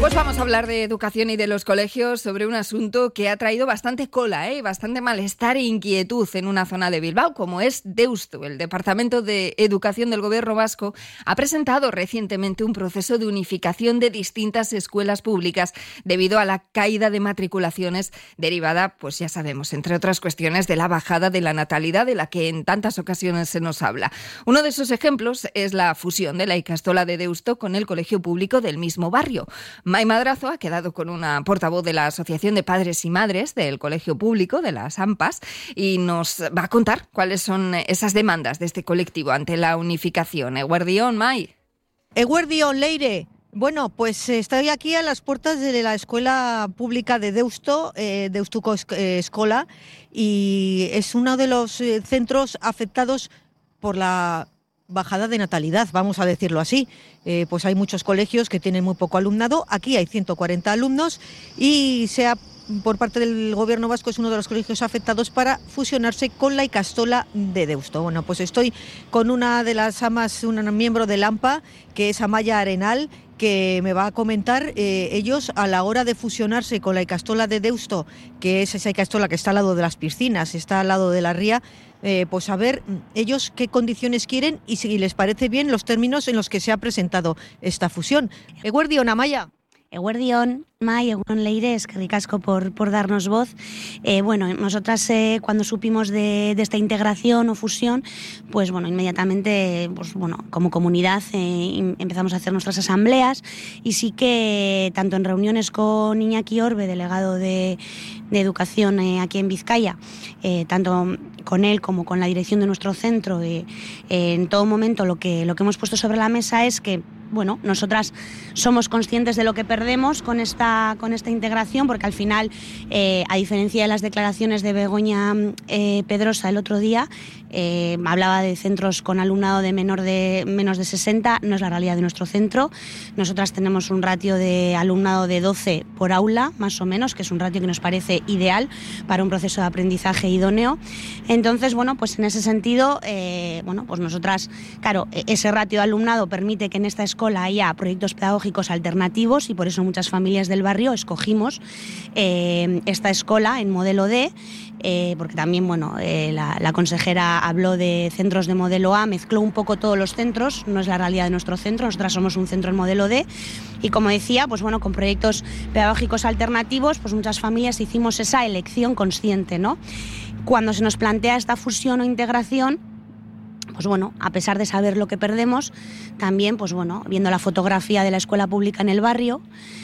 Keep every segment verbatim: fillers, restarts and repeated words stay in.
Pues vamos a hablar de educación y de los colegios sobre un asunto que ha traído bastante cola, ¿eh? bastante malestar e inquietud en una zona de Bilbao, como es Deusto. El Departamento de Educación del Gobierno vasco ha presentado recientemente un proceso de unificación de distintas escuelas públicas debido a la caída de matriculaciones derivada, pues ya sabemos, entre otras cuestiones, de la bajada de la natalidad de la que en tantas ocasiones se nos habla. Uno de esos ejemplos es la fusión de la Ikastola de Deusto con el colegio público del mismo barrio. Mai Madrazo ha quedado con una portavoz de la Asociación de Padres y Madres del Colegio Público, de las AMPAs, y nos va a contar cuáles son esas demandas de este colectivo ante la unificación. Eguerdión, Mai. Eguerdión, Leire. Bueno, pues estoy aquí a las puertas de la Escuela Pública de Deusto, eh, Deustuko Escola, y es uno de los eh, centros afectados por la bajada de natalidad, vamos a decirlo así. Eh, pues hay muchos colegios que tienen muy poco alumnado, aquí hay ciento cuarenta alumnos y sea por parte del Gobierno vasco es uno de los colegios afectados para fusionarse con la Ikastola de Deusto. Bueno, pues estoy con una de las amas, una miembro del AMPA, que es Amaya Arenal, que me va a comentar eh, ellos a la hora de fusionarse con la Ikastola de Deusto, que es esa Ikastola que está al lado de las piscinas, está al lado de la ría, eh, pues a ver ellos qué condiciones quieren y si les parece bien los términos en los que se ha presentado esta fusión. Eguerdión, Amaya. Eguerdión, Mai, Eguerdión Leire, es que ricasco por, por darnos voz. Eh, bueno, nosotras eh, cuando supimos de, de esta integración o fusión, pues bueno, inmediatamente, pues bueno, como comunidad eh, empezamos a hacer nuestras asambleas y sí que tanto en reuniones con Iñaki Orbe, delegado de, de Educación eh, aquí en Vizcaya, eh, tanto con él como con la dirección de nuestro centro, eh, eh, en todo momento lo que, lo que hemos puesto sobre la mesa es que bueno, nosotras somos conscientes de lo que perdemos con esta, con esta integración, porque al final, eh, a diferencia de las declaraciones de Begoña eh, Pedrosa el otro día, eh, hablaba de centros con alumnado de, menor de menos de sesenta, no es la realidad de nuestro centro. Nosotras tenemos un ratio de alumnado de doce por aula, más o menos, que es un ratio que nos parece ideal para un proceso de aprendizaje idóneo. Entonces, bueno, pues en ese sentido, eh, bueno, pues nosotras, claro, ese ratio de alumnado permite que en esta escuela haya proyectos pedagógicos alternativos y por eso muchas familias del barrio escogimos eh, esta escuela en modelo D, eh, porque también bueno, eh, la, la consejera habló de centros de modelo A, mezcló un poco todos los centros, no es la realidad de nuestro centro, nosotras somos un centro en modelo D y como decía, pues bueno, con proyectos pedagógicos alternativos, pues muchas familias hicimos esa elección consciente, ¿no? Cuando se nos plantea esta fusión o integración, pues bueno, a pesar de saber lo que perdemos, también, pues bueno, viendo la fotografía de la escuela pública en el barrio,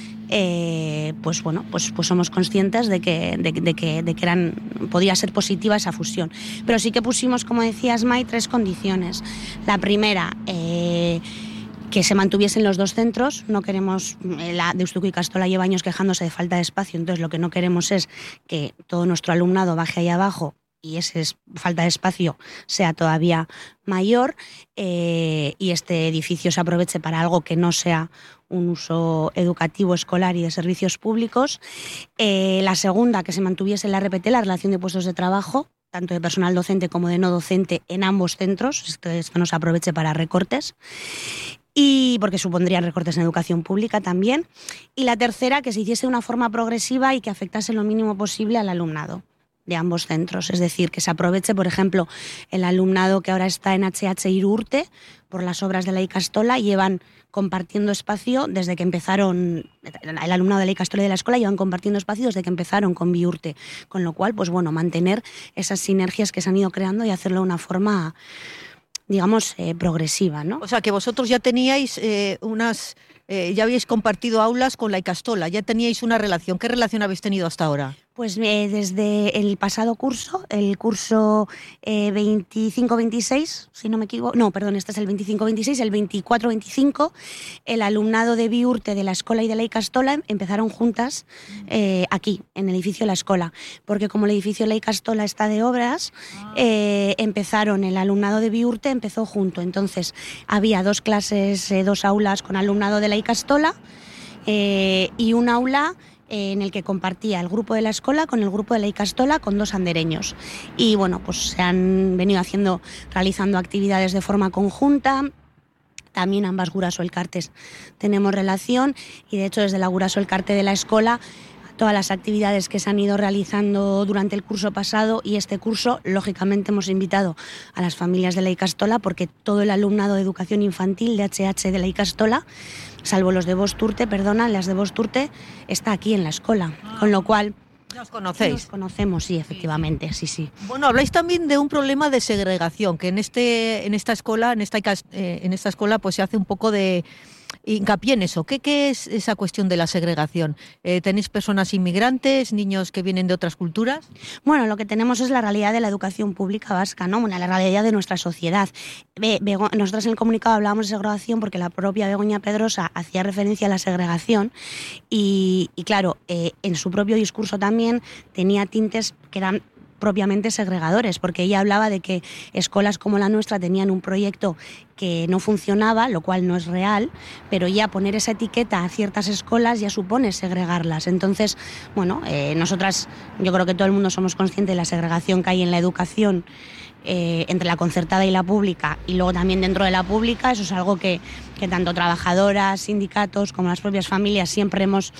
eh, pues bueno, pues, pues somos conscientes de que, de, de que, de que eran, podía ser positiva esa fusión. Pero sí que pusimos, como decías, Mai, tres condiciones. La primera, eh, que se mantuviesen los dos centros. No queremos, la Deustuko Ikastola lleva años quejándose de falta de espacio, entonces lo que no queremos es que todo nuestro alumnado baje ahí abajo y esa falta de espacio sea todavía mayor eh, y este edificio se aproveche para algo que no sea un uso educativo, escolar y de servicios públicos. Eh, la segunda, que se mantuviese la R P T, la relación de puestos de trabajo, tanto de personal docente como de no docente en ambos centros, esto, esto no se aproveche para recortes. Y porque supondrían recortes en educación pública también. Y la tercera, que se hiciese de una forma progresiva y que afectase lo mínimo posible al alumnado de ambos centros, es decir, que se aproveche, por ejemplo, el alumnado que ahora está en H H Irurte por las obras de la Ikastola, llevan compartiendo espacio desde que empezaron, el alumnado de la Ikastola y de la escuela llevan compartiendo espacio desde que empezaron con Biurte, con lo cual, pues bueno, mantener esas sinergias que se han ido creando y hacerlo de una forma, digamos, eh, progresiva, ¿no? O sea, que vosotros ya teníais eh, unas, eh, ya habíais compartido aulas con la Ikastola, ya teníais una relación. ¿Qué relación habéis tenido hasta ahora? Pues eh, desde el pasado curso, el curso eh, veinticinco veintiséis, si no me equivoco, no, perdón, este es el veinticinco veintiséis, el veinticuatro veinticinco, el alumnado de Biurte, de la escuela y de la Ikastola empezaron juntas eh, aquí, en el edificio de la escuela, porque como el edificio de la Ikastola está de obras, eh, empezaron, el alumnado de Biurte empezó junto, entonces había dos clases, eh, dos aulas con alumnado de la Ikastola eh, y un aula en el que compartía el grupo de la escuela con el grupo de la Ikastola con dos andereños. Y bueno, pues se han venido haciendo, realizando actividades de forma conjunta. También ambas Guraso Elkartes tenemos relación y de hecho desde la Guraso Elkarte de la escuela todas las actividades que se han ido realizando durante el curso pasado y este curso, lógicamente hemos invitado a las familias de la Ikastola porque todo el alumnado de educación infantil de H H de la Ikastola, salvo los de Bosturte, perdona, las de Bosturte, está aquí en la escuela, con lo cual... ¿Nos conocéis? Nos conocemos, sí, efectivamente, sí, sí. Bueno, habláis también de un problema de segregación, que en este, en esta escuela, en esta, eh, en esta escuela, pues se hace un poco de hincapié en eso. ¿Qué, qué es esa cuestión de la segregación? Eh, ¿Tenéis personas inmigrantes, niños que vienen de otras culturas? Bueno, lo que tenemos es la realidad de la educación pública vasca, ¿no? Bueno, la realidad de nuestra sociedad. Be- Bego- nosotros en el comunicado hablábamos de segregación porque la propia Begoña Pedrosa hacía referencia a la segregación y, y claro, eh, en su propio discurso también tenía tintes que eran propiamente segregadores, porque ella hablaba de que escuelas como la nuestra tenían un proyecto que no funcionaba, lo cual no es real, pero ya poner esa etiqueta a ciertas escuelas ya supone segregarlas. Entonces, bueno, eh, nosotras, yo creo que todo el mundo somos conscientes de la segregación que hay en la educación eh, entre la concertada y la pública, y luego también dentro de la pública. Eso es algo que, que tanto trabajadoras, sindicatos como las propias familias siempre hemos,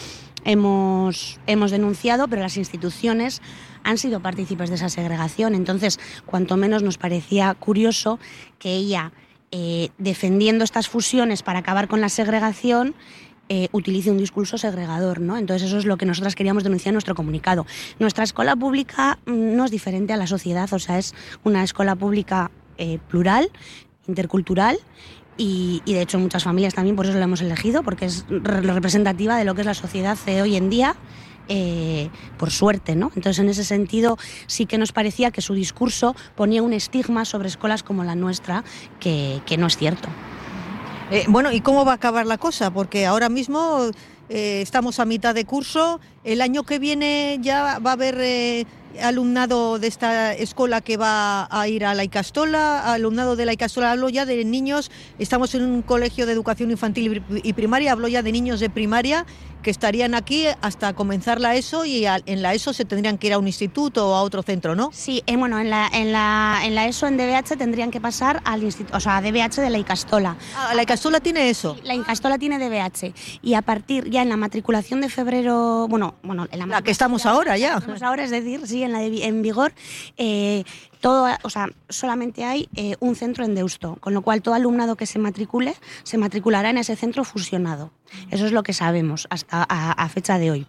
hemos, hemos denunciado, pero las instituciones han sido partícipes de esa segregación. Entonces, cuanto menos nos parecía curioso que ella, eh, defendiendo estas fusiones para acabar con la segregación, eh, utilice un discurso segregador, ¿no? Entonces, eso es lo que nosotras queríamos denunciar en nuestro comunicado. Nuestra escuela pública mm, no es diferente a la sociedad, o sea, es una escuela pública eh, plural, intercultural, y, y de hecho muchas familias también, por eso la hemos elegido, porque es re- representativa de lo que es la sociedad de hoy en día. Eh, por suerte, ¿no? Entonces, en ese sentido, sí que nos parecía que su discurso ponía un estigma sobre escuelas como la nuestra, que, que no es cierto. Eh, bueno, ¿y cómo va a acabar la cosa? Porque ahora mismo eh, estamos a mitad de curso, el año que viene ya va a haber eh, alumnado de esta escuela que va a ir a la Ikastola, alumnado de la Ikastola, hablo ya de niños, estamos en un colegio de educación infantil y primaria, hablo ya de niños de primaria que estarían aquí hasta comenzar la ESO y a, en la ESO se tendrían que ir a un instituto o a otro centro, ¿no? Sí, eh, bueno, en la, en, la, en la ESO, en D B H, tendrían que pasar al instituto, o sea, a D B H de la Ikastola. Ah, ¿la Ikastola tiene eso? La Ikastola tiene D B H y a partir ya en la matriculación de febrero, bueno, bueno en la, la que estamos ahora ya. Estamos ahora, es decir, sí, en la de, en vigor, eh, todo, o sea, solamente hay eh, un centro en Deusto, con lo cual todo alumnado que se matricule se matriculará en ese centro fusionado. Eso es lo que sabemos hasta a, a fecha de hoy.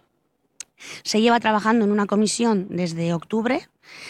Se lleva trabajando en una comisión desde octubre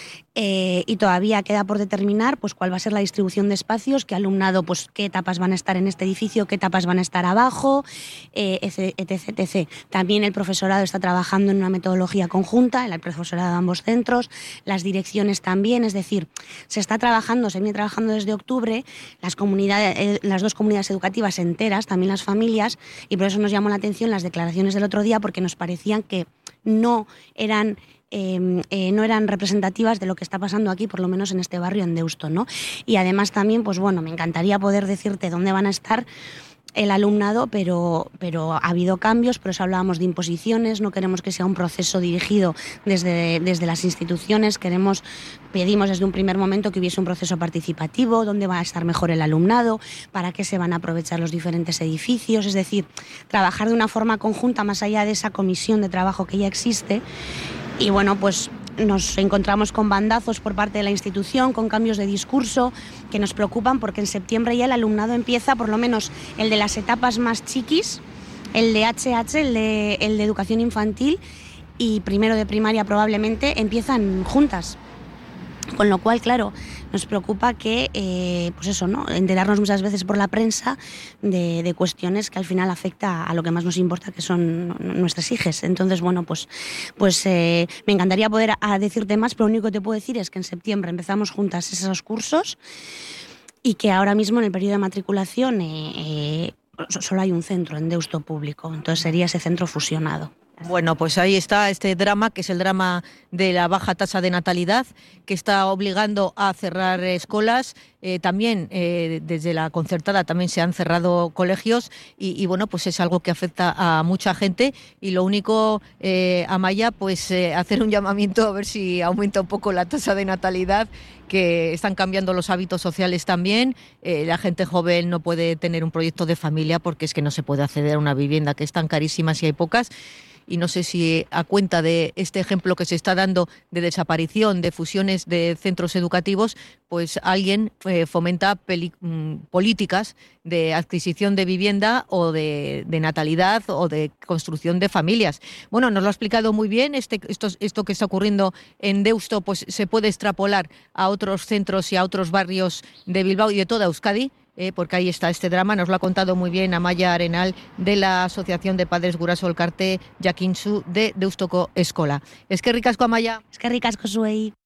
eh, y todavía queda por determinar pues cuál va a ser la distribución de espacios, qué alumnado, pues qué etapas van a estar en este edificio, qué etapas van a estar abajo, eh, etc, etc, etc. También el profesorado está trabajando en una metodología conjunta, el profesorado de ambos centros, las direcciones también, es decir, se está trabajando, se viene trabajando desde octubre, las comunidades, eh, las dos comunidades educativas enteras, también las familias, y por eso nos llamó la atención las declaraciones del otro día, porque nos parecían que no eran Eh, eh, no eran representativas de lo que está pasando aquí, por lo menos en este barrio en Deusto, ¿no? Y además también, pues bueno, me encantaría poder decirte dónde van a estar el alumnado, pero, pero ha habido cambios, por eso hablábamos de imposiciones, no queremos que sea un proceso dirigido desde, desde las instituciones, queremos, pedimos desde un primer momento que hubiese un proceso participativo, dónde va a estar mejor el alumnado, para qué se van a aprovechar los diferentes edificios, es decir, trabajar de una forma conjunta más allá de esa comisión de trabajo que ya existe. Y bueno, pues nos encontramos con bandazos por parte de la institución, con cambios de discurso que nos preocupan porque en septiembre ya el alumnado empieza, por lo menos el de las etapas más chiquis, el de H H, el de, el de educación infantil y primero de primaria probablemente, empiezan juntas. Con lo cual, claro, nos preocupa que, eh, pues eso, ¿no? Enterarnos muchas veces por la prensa de, de cuestiones que al final afecta a lo que más nos importa, que son nuestras hijas. Entonces, bueno, pues, pues eh, me encantaría poder a, a decirte más, pero lo único que te puedo decir es que en septiembre empezamos juntas esos cursos y que ahora mismo en el periodo de matriculación eh, eh, solo hay un centro en Deusto público, entonces sería ese centro fusionado. Bueno, pues ahí está este drama, que es el drama de la baja tasa de natalidad, que está obligando a cerrar escuelas. Eh, también eh, desde la concertada también se han cerrado colegios y, y bueno, pues es algo que afecta a mucha gente y lo único, eh, Amaya, pues eh, hacer un llamamiento a ver si aumenta un poco la tasa de natalidad, que están cambiando los hábitos sociales también. Eh, la gente joven no puede tener un proyecto de familia porque es que no se puede acceder a una vivienda, que están carísimas y hay pocas. Y no sé si a cuenta de este ejemplo que se está dando de desaparición, de fusiones de centros educativos, pues alguien eh, fomenta peli- políticas de adquisición de vivienda o de, de natalidad o de construcción de familias. Bueno, nos lo ha explicado muy bien. Este, esto, esto que está ocurriendo en Deusto pues se puede extrapolar a otros centros y a otros barrios de Bilbao y de toda Euskadi. Eh, porque ahí está este drama, nos lo ha contado muy bien Amaya Arenal de la Asociación de Padres Guraso Elkarte Jakintsu de Deustoko Eskola. Eskerrik asko, Amaya. Eskerrik asko zuei.